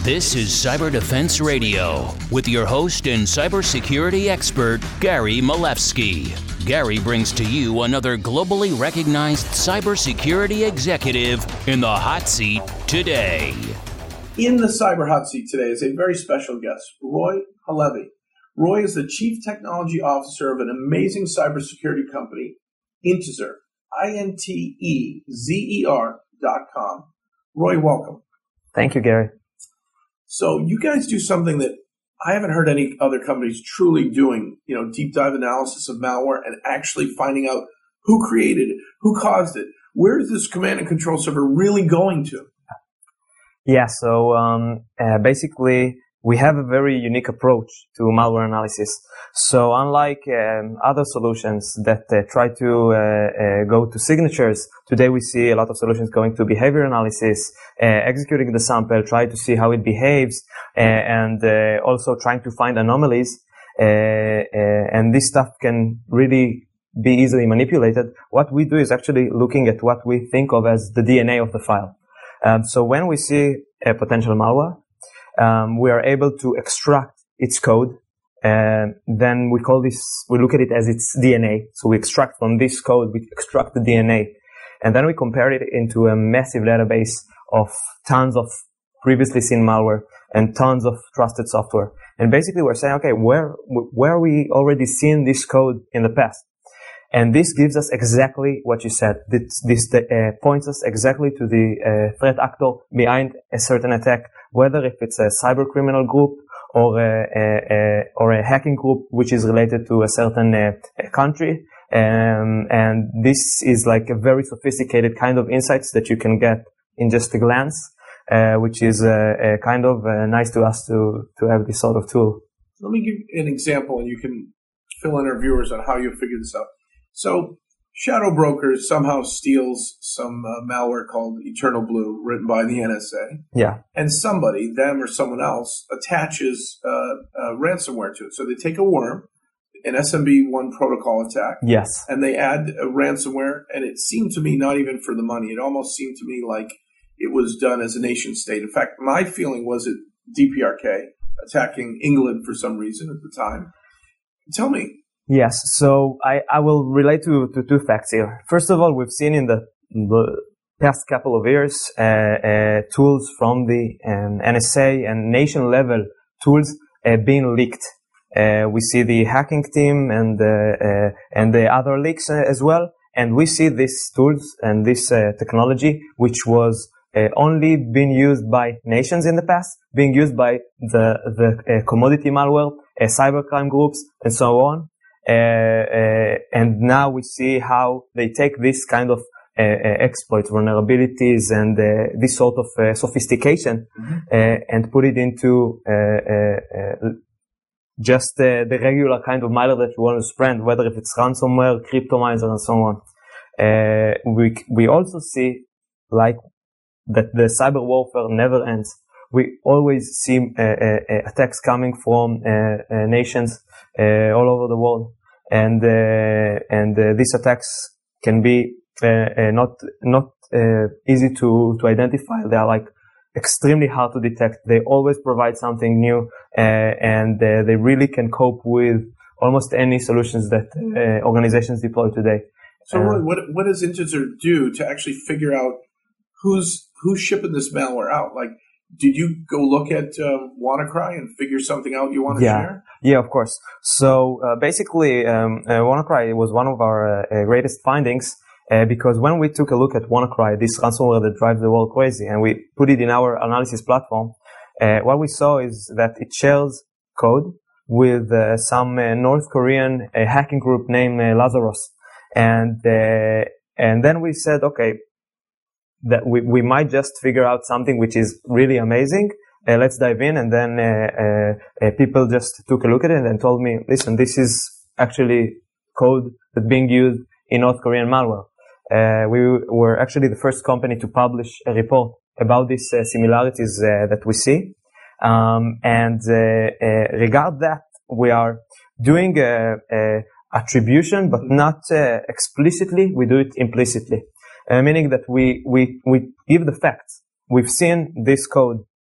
This is Cyber Defense Radio with your host and cybersecurity expert, Gary Malevsky. Gary brings to you another globally recognized cybersecurity executive in the hot seat today. In the Cyber Hot Seat today is a very special guest, Roy Halevi. Roy is the Chief Technology Officer of an amazing cybersecurity company, Intezer, INTEZER.com. Roy, welcome. Thank you, Gary. So you guys do something that I haven't heard any other companies truly doing, deep dive analysis of malware and actually finding out who created it, who caused it. Where is this command and control server really going to? Yeah, so basically we have a very unique approach to malware analysis. So unlike other solutions that try to go to signatures, today we see a lot of solutions going to behavior analysis, executing the sample, try to see how it behaves, and also trying to find anomalies. And this stuff can really be easily manipulated. What we do is actually looking at what we think of as the DNA of the file. So when we see a potential malware, we are able to extract its code, and then we look at it as its DNA. So we extract from this code, we extract the DNA, and then we compare it into a massive database of tons of previously seen malware and tons of trusted software. And basically we're saying, okay, where we already seen this code in the past? And this gives us exactly what you said. This points us exactly to the threat actor behind a certain attack, whether if it's a cyber criminal group or a hacking group which is related to a certain country. And this is like a very sophisticated kind of insights that you can get in just a glance, which is kind of nice to us to have this sort of tool. Let me give you an example, and you can fill in our viewers on how you figure this out. So, Shadow Brokers somehow steals some malware called Eternal Blue, written by the NSA. Yeah. And somebody, them or someone else, attaches ransomware to it. So they take a worm, an SMB1 protocol attack. Yes. And they add a ransomware, and it seemed to me not even for the money. It almost seemed to me like it was done as a nation state. In fact, my feeling was it DPRK attacking England for some reason at the time. Tell me. Yes, so I will relate to two facts here. First of all, we've seen in the past couple of years tools from the NSA and nation-level tools being leaked. We see the hacking team and the other leaks as well, and we see these tools and this technology, which was only being used by nations in the past, being used by the commodity malware, cybercrime groups, and so on. And now we see how they take this kind of exploits, vulnerabilities, and this sort of sophistication, and put it into just the regular kind of malware that you want to spread, whether if it's ransomware, cryptomizer, and so on. We also see like that the cyber warfare never ends. We always see attacks coming from nations all over the world, and these attacks can be not easy to identify. They are like extremely hard to detect. They always provide something new, and they really can cope with almost any solutions that organizations deploy today. So, Roy, what does Intezer do to actually figure out who's shipping this malware out? Like, did you go look at WannaCry and figure something out you want to share? Yeah, of course. So basically, WannaCry was one of our greatest findings because when we took a look at WannaCry, this ransomware that drives the world crazy, and we put it in our analysis platform, what we saw is that it shares code with some North Korean hacking group named Lazarus, and then we said, okay, that we might just figure out something which is really amazing. Let's dive in. And then people just took a look at it and told me, listen, this is actually code that's being used in North Korean malware. We were actually the first company to publish a report about these similarities that we see. And regard that, we are doing attribution, but not explicitly. We do it implicitly. Meaning that we give the facts. We've seen this code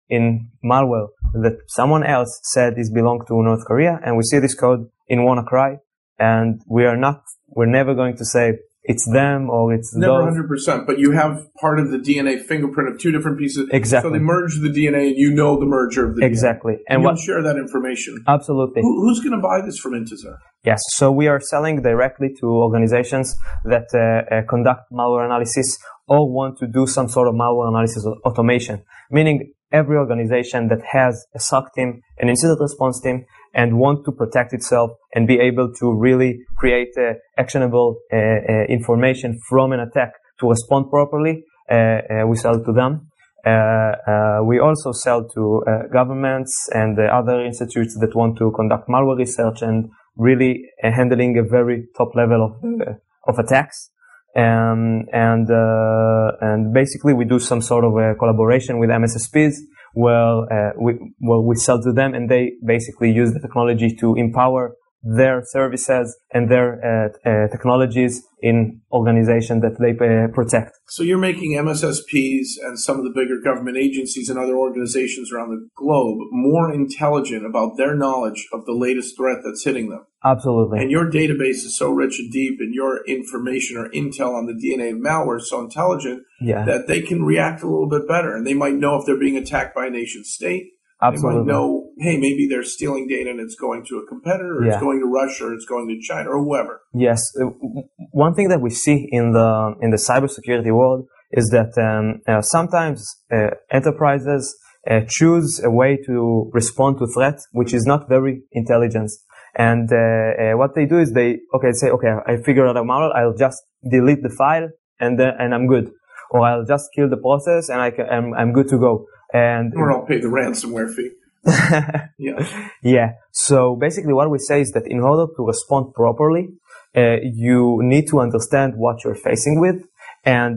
in malware that someone else said is belong to North Korea, and we see this code in WannaCry, and we're never going to say it's them or it's never those. 100%, but you have part of the DNA fingerprint of two different pieces. Exactly. So they merge the DNA, and you know the merger of the DNA. Exactly. And you'll share that information. Absolutely. Who's going to buy this from Intezer? Yes. So we are selling directly to organizations that conduct malware analysis or want to do some sort of malware analysis automation, meaning every organization that has a SOC team, an incident response team, and want to protect itself and be able to really create actionable information from an attack to respond properly, we sell to them. We also sell to governments and other institutes that want to conduct malware research and really handling a very top level of attacks. And basically we do some sort of a collaboration with MSSPs where we sell to them, and they basically use the technology to empower their services and their technologies in organizations that they protect. So you're making MSSPs and some of the bigger government agencies and other organizations around the globe more intelligent about their knowledge of the latest threat that's hitting them. Absolutely. And your database is so rich and deep, and your information or intel on the DNA of malware is so intelligent that they can react a little bit better. And they might know if they're being attacked by a nation state. Absolutely. They might know, hey, maybe they're stealing data and it's going to a competitor, or it's going to Russia, or it's going to China, or whoever. Yes. One thing that we see in the cybersecurity world is that sometimes enterprises choose a way to respond to threats which is not very intelligent. And what they do is they say, I figured out a malware, I'll just delete the file and I'm good. Or I'll just kill the process and I'm good to go. Or I'll pay the ransomware fee. Yeah. So basically what we say is that in order to respond properly, you need to understand what you're facing with and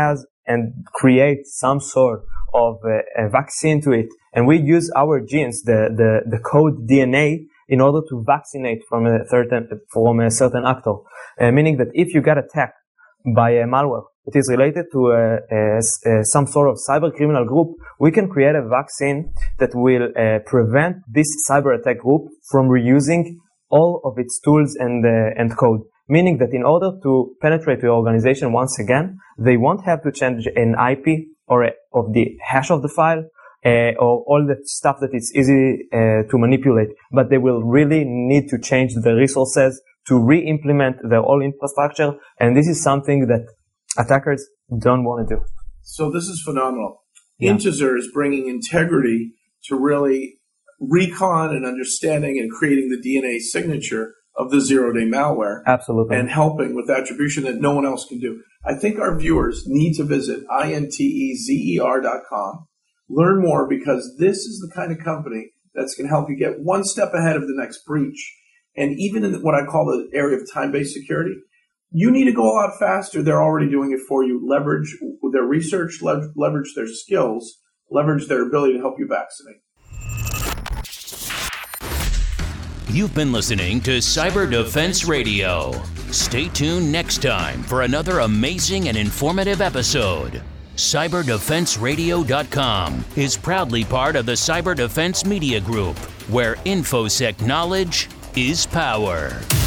create some sort of a vaccine to it. And we use our genes, the code DNA, in order to vaccinate from a certain actor. Meaning that if you get attacked by a malware that is related to some sort of cyber criminal group, we can create a vaccine that will prevent this cyber attack group from reusing all of its tools and code. Meaning that in order to penetrate your organization once again, they won't have to change an IP or of the hash of the file, or all the stuff that it's easy to manipulate, but they will really need to change the resources to re-implement their whole infrastructure, and this is something that attackers don't want to do. So this is phenomenal. Intezer is bringing integrity to really recon and understanding and creating the DNA signature of the zero-day malware. Absolutely. And helping with attribution that no one else can do. I think our viewers need to visit intezer.com. Learn more, because this is the kind of company that's going to help you get one step ahead of the next breach. And even in what I call the area of time-based security, you need to go a lot faster. They're already doing it for you. Leverage their research, leverage their skills, leverage their ability to help you vaccinate. You've been listening to Cyber Defense Radio. Stay tuned next time for another amazing and informative episode. CyberDefenseRadio.com is proudly part of the Cyber Defense Media Group, where InfoSec knowledge is power.